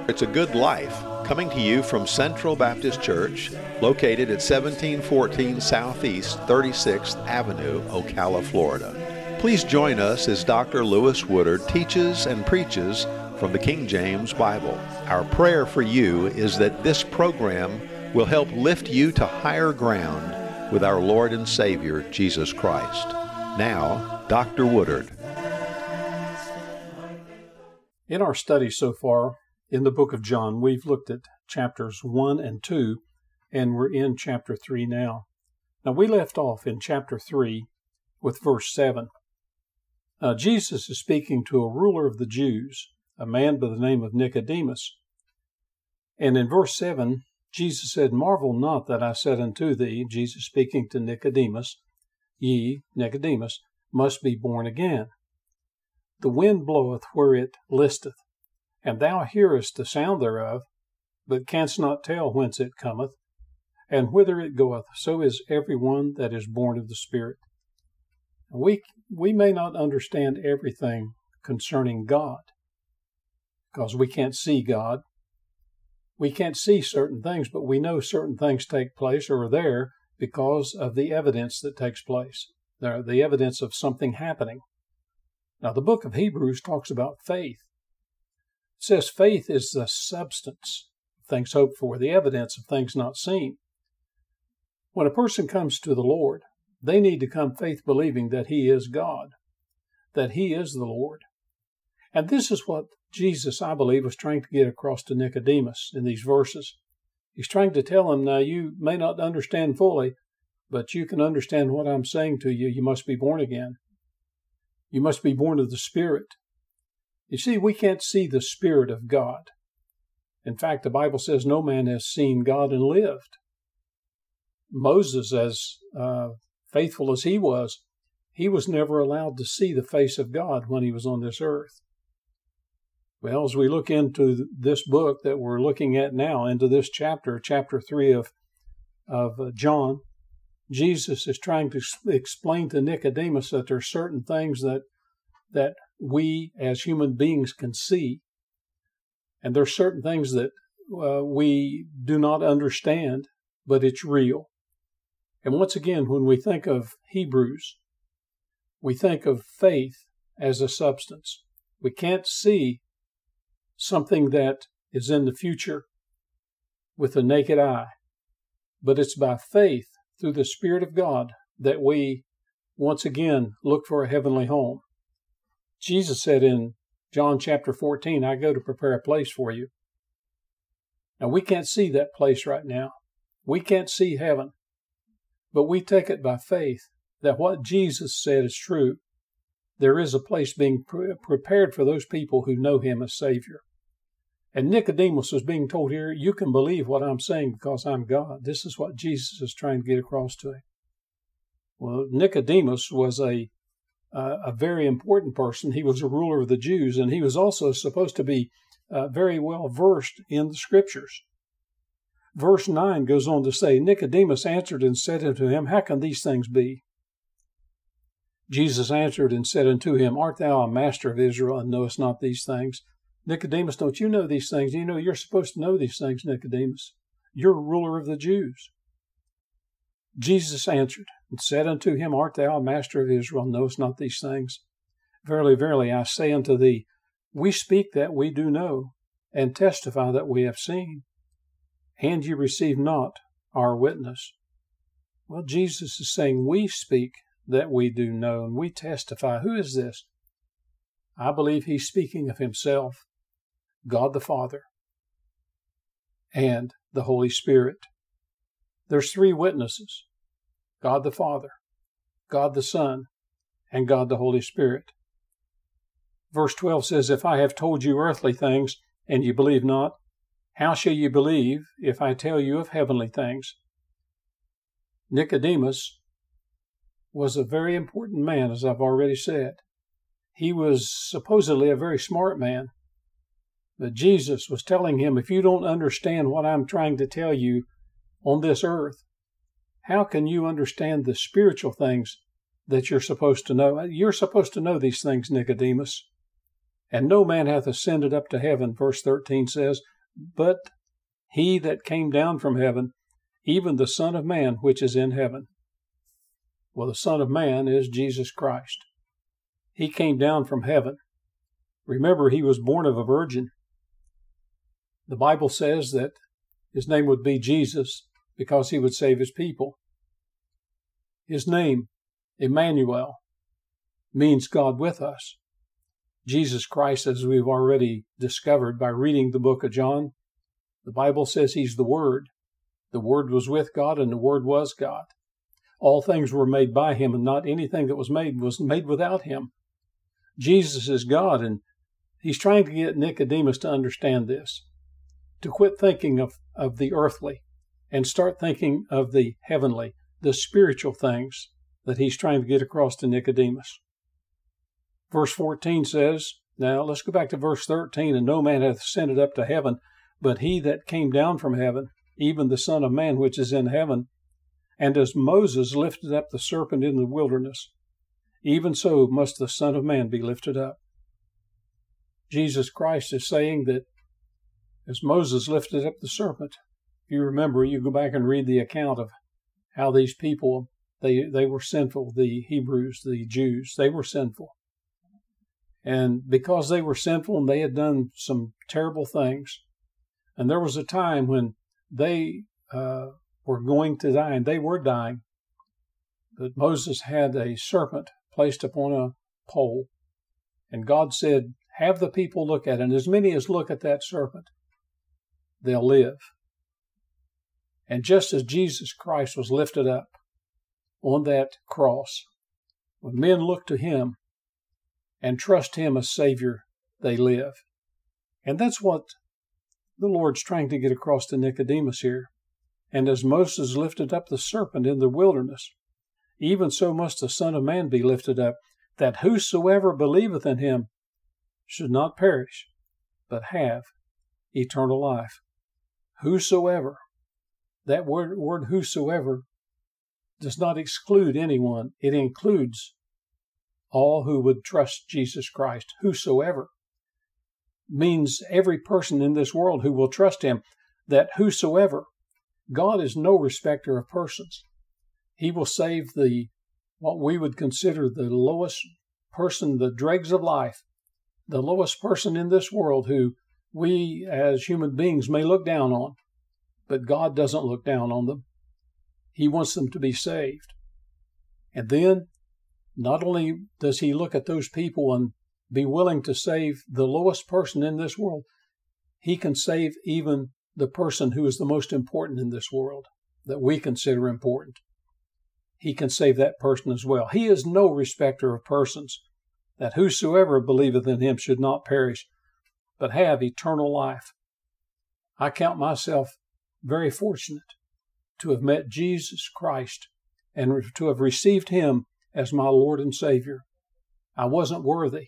It's a Good Life, coming to you from Central Baptist Church, located at 1714 Southeast 36th Avenue, Ocala, Florida. Please join us as Dr. Lewis Woodard teaches and preaches from the King James Bible. Our prayer for you is that this program will help lift you to higher ground with our Lord and Savior, Jesus Christ. Now, Dr. Woodard. In our study so far, in the book of John, we've looked at chapters 1 and 2, and we're in chapter 3 now. Now, we left off in chapter 3 with verse 7. Jesus is speaking to a ruler of the Jews, a man by the name of Nicodemus. And in verse 7, Jesus said, "Marvel not that I said unto thee," Jesus speaking to Nicodemus, "ye, Nicodemus, must be born again. The wind bloweth where it listeth, and thou hearest the sound thereof, but canst not tell whence it cometh, and whither it goeth. So is every one that is born of the Spirit." We may not understand everything concerning God, because we can't see God. We can't see certain things, but we know certain things take place or are there because of the evidence that takes place, the evidence of something happening. Now, the book of Hebrews talks about faith. It says faith is the substance of things hoped for, the evidence of things not seen. When a person comes to the Lord, they need to come faith believing that He is God, that He is the Lord. And this is what Jesus, I believe, was trying to get across to Nicodemus in these verses. He's trying to tell him, now you may not understand fully, but you can understand what I'm saying to you. You must be born again. You must be born of the Spirit. You see, we can't see the Spirit of God. In fact, the Bible says no man has seen God and lived. Moses, as faithful as he was never allowed to see the face of God when he was on this earth. Well, as we look into this book that we're looking at now, into this chapter 3 of John, Jesus is trying to explain to Nicodemus that there are certain things that we as human beings can see, and there are certain things that we do not understand, but it's real. And once again, when we think of Hebrews, we think of faith as a substance. We can't see something that is in the future with the naked eye, but it's by faith through the Spirit of God that we once again look for a heavenly home. Jesus said in John chapter 14, "I go to prepare a place for you." Now, we can't see that place right now. We can't see heaven. But we take it by faith that what Jesus said is true. There is a place being prepared for those people who know Him as Savior. And Nicodemus was being told here, you can believe what I'm saying because I'm God. This is what Jesus is trying to get across to him. Well, Nicodemus was a very important person. He was a ruler of the Jews, and he was also supposed to be very well versed in the Scriptures. Verse 9 goes on to say, "Nicodemus answered and said unto him, How can these things be? Jesus answered and said unto him, Art thou a master of Israel, and knowest not these things?" Nicodemus, don't you know these things? You know you're supposed to know these things, Nicodemus. You're a ruler of the Jews. Jesus answered and said unto him, Art thou a master of Israel, and knowest not these things? Verily, verily, I say unto thee, we speak that we do know, and testify that we have seen, and ye receive not our witness. Well, Jesus is saying we speak that we do know, and we testify. Who is this? I believe he's speaking of himself, God the Father, and the Holy Spirit. There's three witnesses, God the Father, God the Son, and God the Holy Spirit. Verse 12 says, If I have told you earthly things, and ye believe not, how shall you believe if I tell you of heavenly things? Nicodemus was a very important man, as I've already said. He was supposedly a very smart man. But Jesus was telling him, if you don't understand what I'm trying to tell you on this earth, how can you understand the spiritual things that you're supposed to know? You're supposed to know these things, Nicodemus. And no man hath ascended up to heaven, verse 13 says, but he that came down from heaven, even the Son of Man which is in heaven. Well, the Son of Man is Jesus Christ. He came down from heaven. Remember, he was born of a virgin. The Bible says that his name would be Jesus because he would save his people. His name, Emmanuel, means God with us. Jesus Christ, as we've already discovered by reading the book of John, the Bible says he's the Word. The Word was with God, and the Word was God. All things were made by him, and not anything that was made without him. Jesus is God, and he's trying to get Nicodemus to understand this, to quit thinking of the earthly and start thinking of the heavenly, the spiritual things that he's trying to get across to Nicodemus. Verse 14 says, now let's go back to verse 13, and no man hath ascended up to heaven, but he that came down from heaven, even the Son of Man which is in heaven. And as Moses lifted up the serpent in the wilderness, even so must the Son of Man be lifted up. Jesus Christ is saying that as Moses lifted up the serpent, if you remember, you go back and read the account of how these people, they were sinful, the Hebrews, the Jews, they were sinful. And because they were sinful and they had done some terrible things, and there was a time when they were going to die, and they were dying, but Moses had a serpent placed upon a pole, and God said, have the people look at it, and as many as look at that serpent, they'll live. And just as Jesus Christ was lifted up on that cross, when men look to him and trust him as Savior, they live. And that's what the Lord's trying to get across to Nicodemus here. And as Moses lifted up the serpent in the wilderness, even so must the Son of Man be lifted up, that whosoever believeth in him should not perish, but have eternal life. Whosoever. That word whosoever does not exclude anyone. It includes all who would trust Jesus Christ. Whosoever means every person in this world who will trust him. That whosoever. God is no respecter of persons. He will save what we would consider the lowest person, the dregs of life, the lowest person in this world who we as human beings may look down on, but God doesn't look down on them. He wants them to be saved. And then, not only does he look at those people and be willing to save the lowest person in this world, he can save even the person who is the most important in this world, that we consider important. He can save that person as well. He is no respecter of persons, that whosoever believeth in him should not perish, but have eternal life. I count myself very fortunate to have met Jesus Christ and to have received him as my Lord and Savior. I wasn't worthy.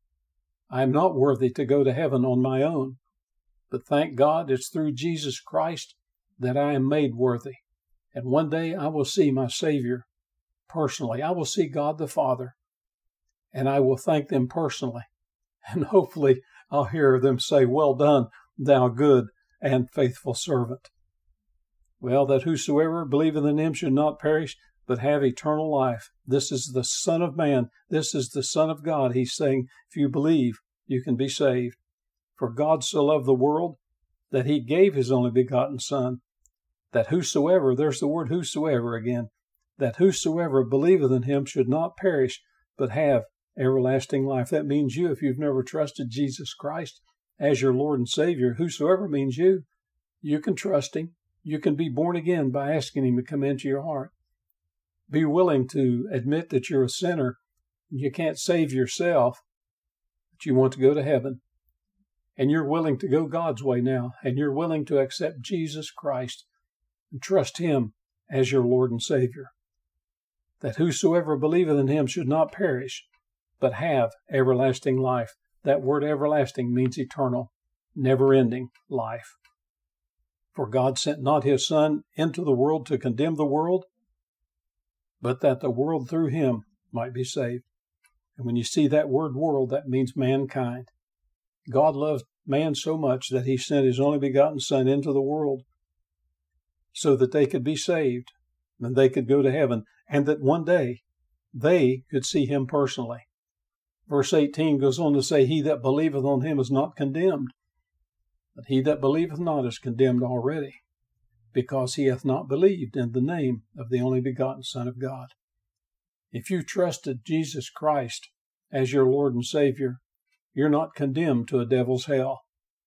I am not worthy to go to heaven on my own. But thank God it's through Jesus Christ that I am made worthy. And one day I will see my Savior personally. I will see God the Father, and I will thank them personally. And hopefully I'll hear them say, well done, thou good and faithful servant. Well, that whosoever believeth in him should not perish, but have eternal life. This is the Son of Man. This is the Son of God. He's saying, if you believe, you can be saved. For God so loved the world that he gave his only begotten Son, that whosoever, there's the word whosoever again, that whosoever believeth in him should not perish, but have everlasting life. That means you, if you've never trusted Jesus Christ as your Lord and Savior. Whosoever means you. You can trust him. You can be born again by asking him to come into your heart. Be willing to admit that you're a sinner. You can't save yourself, but you want to go to heaven. And you're willing to go God's way now, and you're willing to accept Jesus Christ and trust him as your Lord and Savior. That whosoever believeth in him should not perish, but have everlasting life. That word everlasting means eternal, never-ending life. For God sent not his Son into the world to condemn the world, but that the world through him might be saved. And when you see that word world, that means mankind. God loved man so much that he sent his only begotten Son into the world so that they could be saved and they could go to heaven, and that one day they could see him personally. Verse 18 goes on to say, he that believeth on him is not condemned, but he that believeth not is condemned already, because he hath not believed in the name of the only begotten Son of God. If you trusted Jesus Christ as your Lord and Savior, you're not condemned to a devil's hell.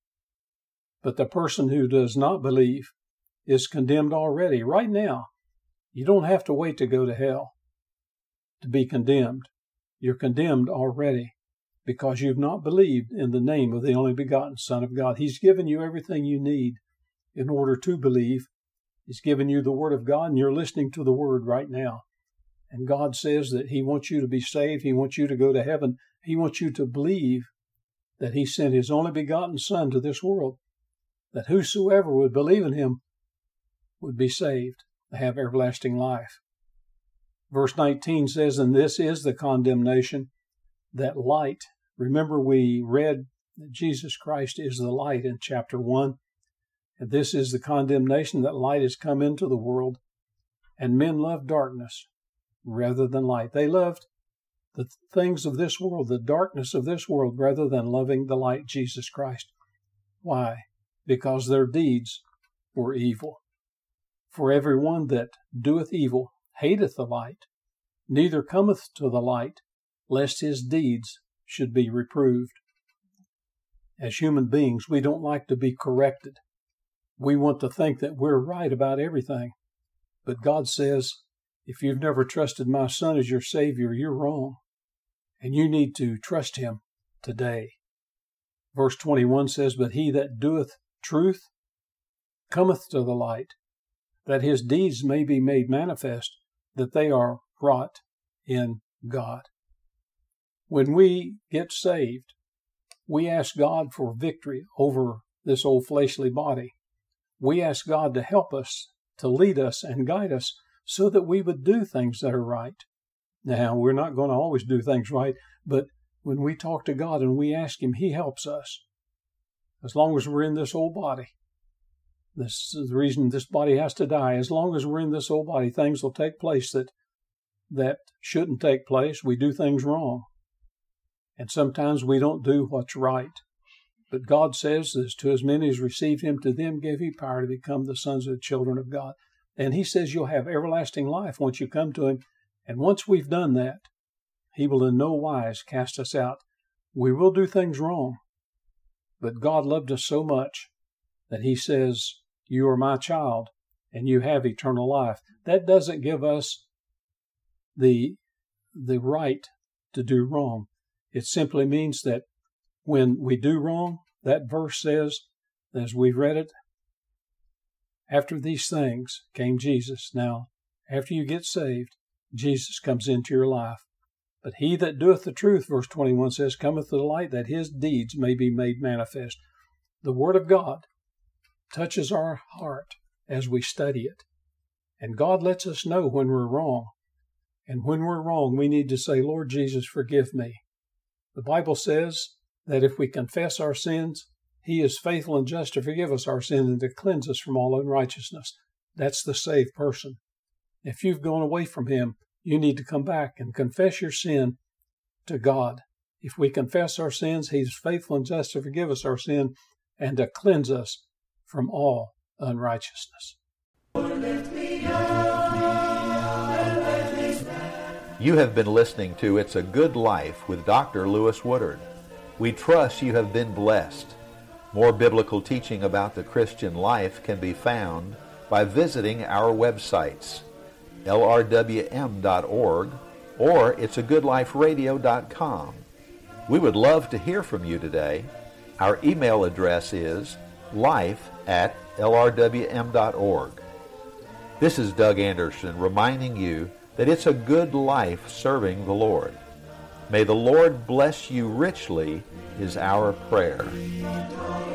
But the person who does not believe is condemned already, right now. You don't have to wait to go to hell to be condemned. You're condemned already because you've not believed in the name of the only begotten Son of God. He's given you everything you need in order to believe. He's given you the Word of God, and you're listening to the Word right now. And God says that He wants you to be saved. He wants you to go to heaven. He wants you to believe that He sent His only begotten Son to this world, that whosoever would believe in Him would be saved, to have everlasting life. Verse 19 says, and this is the condemnation, that light. Remember, we read that Jesus Christ is the light in chapter 1. And this is the condemnation, that light has come into the world, and men love darkness rather than light. They loved the things of this world, the darkness of this world, rather than loving the light, Jesus Christ. Why? Because their deeds were evil. For every one that doeth evil hateth the light, neither cometh to the light, lest his deeds should be reproved. As human beings, we don't like to be corrected. We want to think that we're right about everything. But God says, if you've never trusted my Son as your Savior, you're wrong. And you need to trust Him today. Verse 21 says, but he that doeth truth cometh to the light, that his deeds may be made manifest, that they are wrought in God. When we get saved, we ask God for victory over this old fleshly body. We ask God to help us, to lead us and guide us so that we would do things that are right. Now, we're not going to always do things right, but when we talk to God and we ask Him, He helps us. As long as we're in this old body, this is the reason this body has to die. As long as we're in this old body, things will take place that shouldn't take place. We do things wrong. And sometimes we don't do what's right. But God says this, to as many as received Him, to them gave He power to become the sons of the children of God. And He says you'll have everlasting life once you come to Him. And once we've done that, He will in no wise cast us out. We will do things wrong. But God loved us so much that He says, you are my child and you have eternal life. That doesn't give us the right to do wrong. It simply means that when we do wrong, that verse says, as we've read it, after these things came Jesus. Now, after you get saved, Jesus comes into your life. But he that doeth the truth, verse 21 says, cometh to the light, that his deeds may be made manifest. The Word of God touches our heart as we study it. And God lets us know when we're wrong. And when we're wrong, we need to say, Lord Jesus, forgive me. The Bible says that if we confess our sins, He is faithful and just to forgive us our sins and to cleanse us from all unrighteousness. That's the saved person. If you've gone away from Him, you need to come back and confess your sin to God. If we confess our sins, He's faithful and just to forgive us our sin and to cleanse us from all unrighteousness. You have been listening to It's a Good Life with Dr. Lewis Woodard. We trust you have been blessed. More biblical teaching about the Christian life can be found by visiting our websites, lrwm.org or it'sagoodliferadio.com. We would love to hear from you today. Our email address is life@lrwm.org. This is Doug Anderson reminding you that it's a good life serving the Lord. May the Lord bless you richly is our prayer.